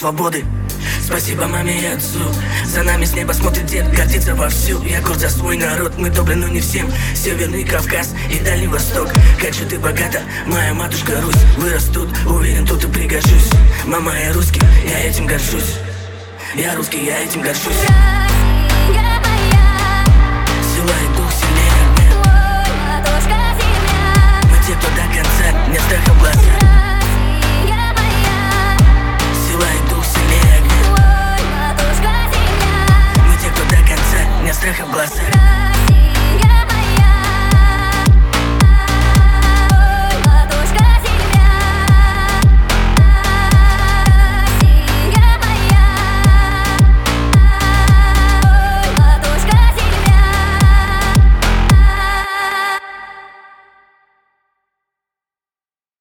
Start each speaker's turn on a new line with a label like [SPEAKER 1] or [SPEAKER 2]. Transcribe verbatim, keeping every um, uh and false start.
[SPEAKER 1] свободы. Спасибо маме и отцу, за нами с неба смотрит дед, гордится вовсю. Я горд за свой народ, мы добры, но не всем. Северный Кавказ и Дальний Восток. Как же ты богата, моя матушка Русь. Вырос тут, уверен, тут и пригожусь. Мама, я русский, я этим горжусь. Я русский, я этим горжусь. Сила и дух сильнее огня. Мы те, кто до конца, нет страха в глазах.